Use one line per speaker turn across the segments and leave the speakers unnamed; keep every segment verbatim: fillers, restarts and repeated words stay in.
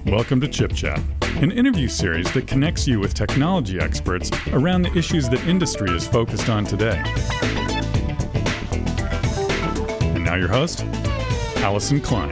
Welcome to Chip Chat, an interview series that connects you with technology experts around the issues that industry is focused on today. And now your host, Allison Klein.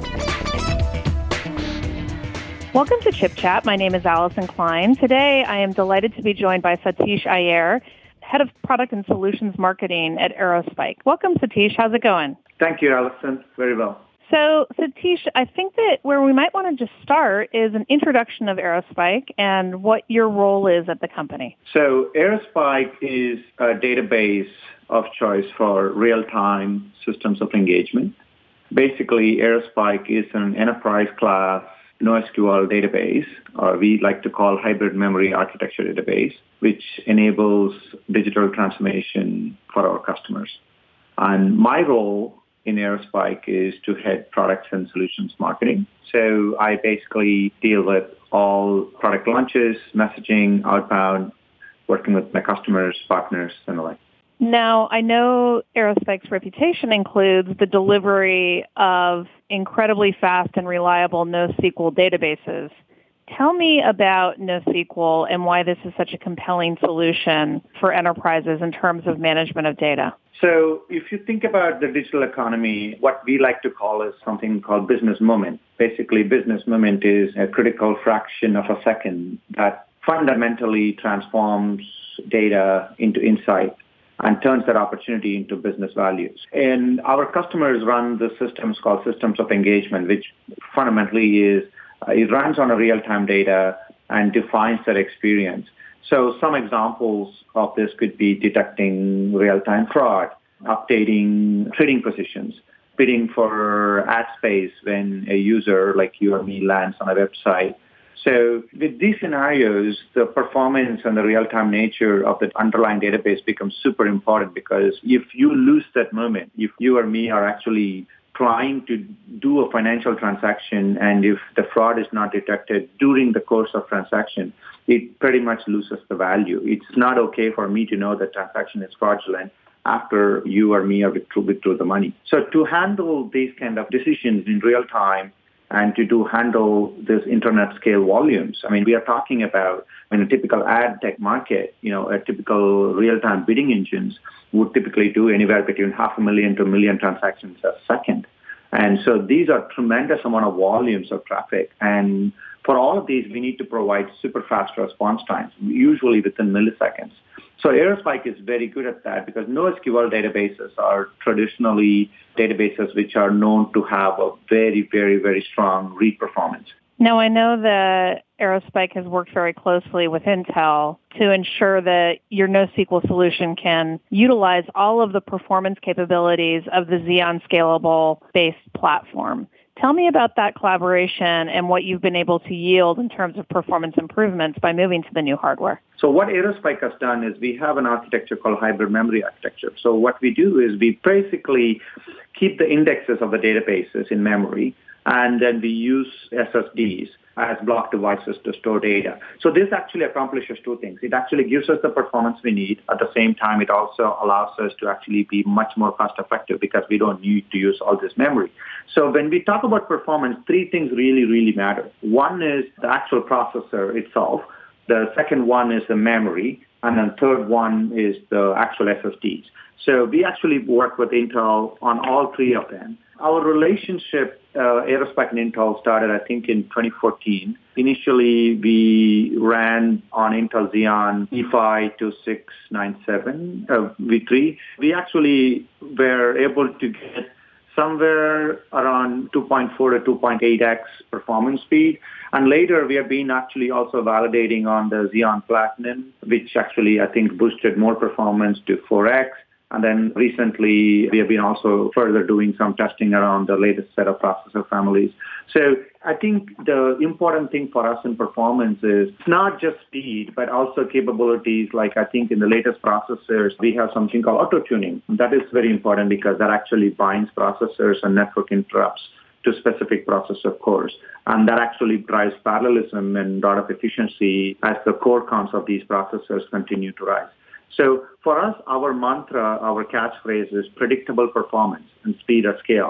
Welcome to Chip Chat. My name is Allison Klein. Today, I am delighted to be joined by Satish Iyer, Head of Product and Solutions Marketing at Aerospike. Welcome, Satish. How's it going?
Thank you, Allison. Very well.
So, Satish, I think that where we might want to just start is an introduction of Aerospike and what your role is at the company.
So, Aerospike is a database of choice for real-time systems of engagement. Basically, Aerospike is an enterprise-class NoSQL database, or we like to call hybrid memory architecture database, which enables digital transformation for our customers. And my role in Aerospike is to head products and solutions marketing. So I basically deal with all product launches, messaging, outbound, working with my customers, partners, and the like.
Now, I know Aerospike's reputation includes the delivery of incredibly fast and reliable NoSQL databases. Tell me about NoSQL and why this is such a compelling solution for enterprises in terms of management of data.
So if you think about the digital economy, what we like to call is something called business moment. Basically, business moment is a critical fraction of a second that fundamentally transforms data into insight and turns that opportunity into business values. And our customers run the systems called systems of engagement, which fundamentally is, uh, it runs on a real-time data and defines that experience. So some examples of this could be detecting real-time fraud, updating trading positions, bidding for ad space when a user like you or me lands on a website. So with these scenarios, the performance and the real-time nature of the underlying database becomes super important, because if you lose that moment, if you or me are actually trying to do a financial transaction and if the fraud is not detected during the course of transaction, it pretty much loses the value. It's not okay for me to know that transaction is fraudulent after you or me are withdrew, withdrew the money. So to handle these kind of decisions in real time and to do handle this internet scale volumes, I mean, we are talking about in a typical ad tech market, you know, a typical real-time bidding engines would typically do anywhere between half a million to a million transactions a second. And so these are tremendous amount of volumes of traffic. And for all of these, we need to provide super fast response times, usually within milliseconds. So Aerospike is very good at that, because NoSQL databases are traditionally databases which are known to have a very, very, very strong read performance.
Now, I know that Aerospike has worked very closely with Intel to ensure that your NoSQL solution can utilize all of the performance capabilities of the Xeon Scalable-based platform. Tell me about that collaboration and what you've been able to yield in terms of performance improvements by moving to the new hardware.
So what Aerospike has done is we have an architecture called hybrid memory architecture. So what we do is we basically keep the indexes of the databases in memory, and then we use S S Ds as block devices to store data. So this actually accomplishes two things. It actually gives us the performance we need. At the same time, it also allows us to actually be much more cost effective, because we don't need to use all this memory. So when we talk about performance, three things really, really matter. One is the actual processor itself. The second one is the memory. And then third one is the actual S S Ds. So we actually work with Intel on all three of them. Our relationship, uh, Aerospike and Intel, started, I think, in twenty fourteen. Initially, we ran on Intel Xeon E five two six nine seven, uh, V three. We actually were able to get somewhere around two point four to two point eight x performance speed. And later, we have been actually also validating on the Xeon Platinum, which actually, I think, boosted more performance to four x. And then recently, we have been also further doing some testing around the latest set of processor families. So I think the important thing for us in performance is not just speed, but also capabilities. Like I think in the latest processors, we have something called auto-tuning. That is very important, because that actually binds processors and network interrupts to specific processor cores. And that actually drives parallelism and a lot of efficiency as the core counts of these processors continue to rise. So for us, our mantra, our catchphrase is predictable performance and speed at scale.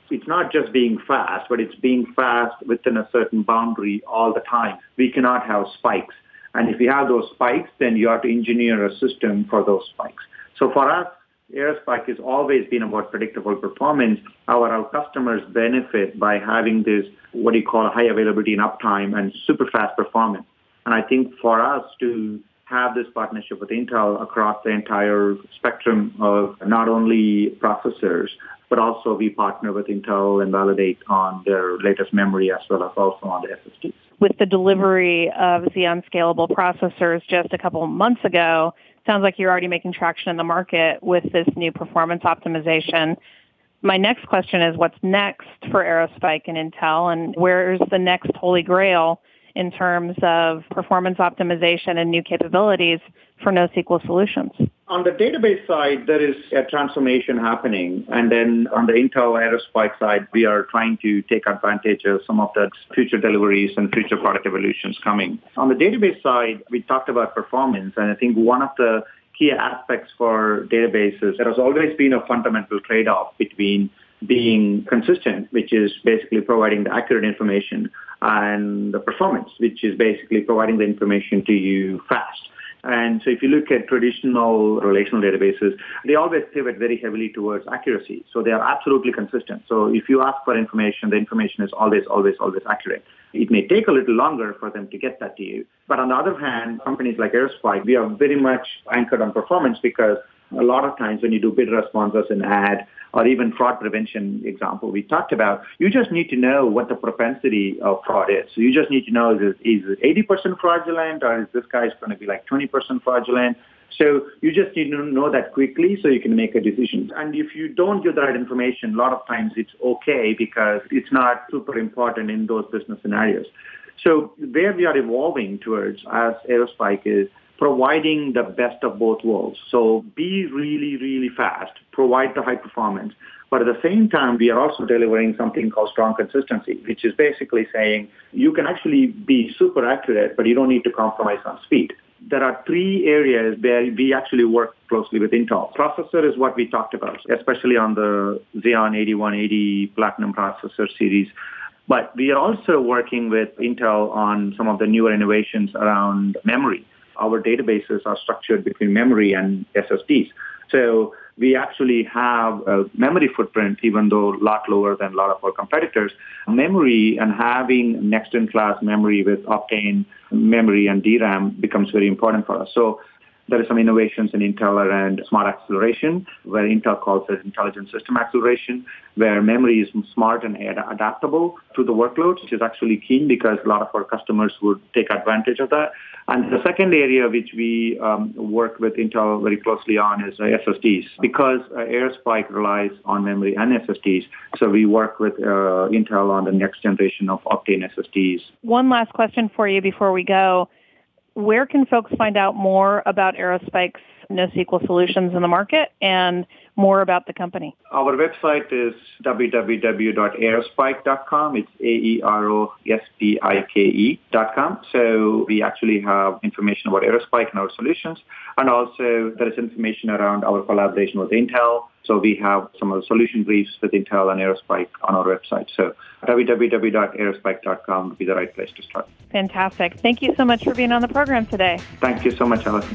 it's not just being fast, but it's being fast within a certain boundary all the time. We cannot have spikes. And if you have those spikes, then you have to engineer a system for those spikes. So for us, Aerospike has always been about predictable performance. Our, our customers benefit by having this, what do you call, high availability and uptime and super fast performance. And I think for us to have this partnership with Intel across the entire spectrum of not only processors, but also we partner with Intel and validate on their latest memory as well as also on the S S Ds.
With the delivery of Xeon Scalable processors just a couple of months ago, sounds like you're already making traction in the market with this new performance optimization. My next question is, what's next for Aerospike and Intel, and where's the next holy grail in terms of performance optimization and new capabilities for NoSQL solutions?
On the database side, there is a transformation happening. And then on the Intel Aerospike side, we are trying to take advantage of some of the future deliveries and future product evolutions coming. On the database side, we talked about performance. And I think one of the key aspects for databases, there has always been a fundamental trade-off between being consistent, which is basically providing the accurate information, and the performance, which is basically providing the information to you fast. And so if you look at traditional relational databases, they always pivot very heavily towards accuracy. So they are absolutely consistent. So if you ask for information, the information is always, always, always accurate. It may take a little longer for them to get that to you. But on the other hand, companies like Aerospike, we are very much anchored on performance because a lot of times when you do bid responses in ad or even fraud prevention example we talked about, you just need to know what the propensity of fraud is. So you just need to know, is it, is it eighty percent fraudulent or is this guy's going to be like twenty percent fraudulent? So you just need to know that quickly so you can make a decision. And if you don't give the right information, a lot of times it's okay because it's not super important in those business scenarios. So where we are evolving towards as Aerospike is providing the best of both worlds. So be really, really fast, provide the high performance, but at the same time, we are also delivering something called strong consistency, which is basically saying you can actually be super accurate, but you don't need to compromise on speed. There are three areas where we actually work closely with Intel. Processor is what we talked about, especially on the Xeon eighty-one eighty Platinum processor series. But we are also working with Intel on some of the newer innovations around memory. Our databases are structured between memory and S S Ds. So we actually have a memory footprint, even though a lot lower than a lot of our competitors. Memory and having next-in-class memory with Optane memory and D RAM becomes very important for us. So there are some innovations in Intel around smart acceleration, where Intel calls it intelligent system acceleration, where memory is smart and ad- adaptable to the workloads, which is actually key because a lot of our customers would take advantage of that. And the second area which we um, work with Intel very closely on is uh, S S Ds, because uh, Aerospike relies on memory and S S Ds. So we work with uh, Intel on the next generation of Optane S S Ds.
One last question for you before we go. Where can folks find out more about Aerospike's NoSQL solutions in the market and more about the company?
Our website is w w w dot aerospike dot com. It's A E R O S P I K E dot com. So we actually have information about Aerospike and our solutions. And also there is information around our collaboration with Intel. So we have some of the solution briefs with Intel and Aerospike on our website. So w w w dot aerospike dot com would be the right place to start.
Fantastic. Thank you so much for being on the program today.
Thank you so much, Alison.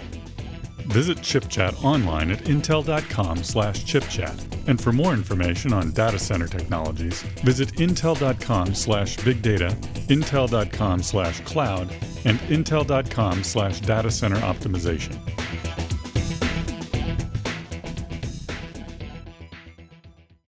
Visit ChipChat online at intel.com slash chipchat. And for more information on data center technologies, visit intel.com slash big data, intel.com slash cloud, and intel.com slash data center optimization.